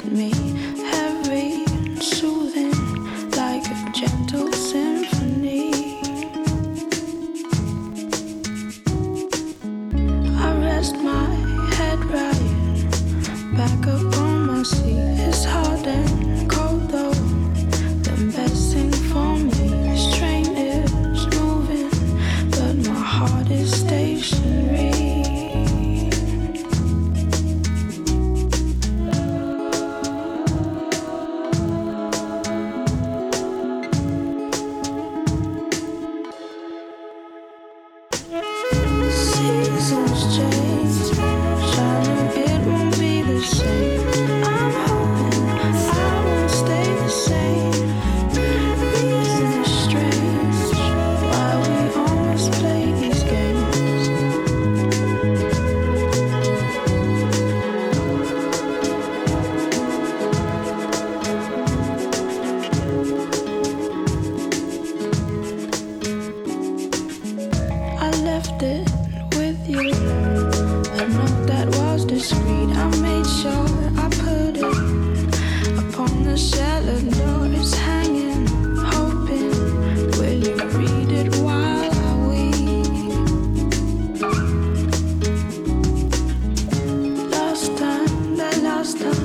me, heavy and soothing, like a gentle symphony. I rest my head right back up on my seat. It's hard and cold though, the best thing for me. This train is moving, but my heart is stationary. Seasons change, shining, it won't be the same. I'm hoping I won't stay the same. Reason is strange, why we always play these games. I left it with you, a note that was discreet. I made sure I put it upon the cellar door. It's hanging, hoping. Will you read it while I weep? Last time, that last time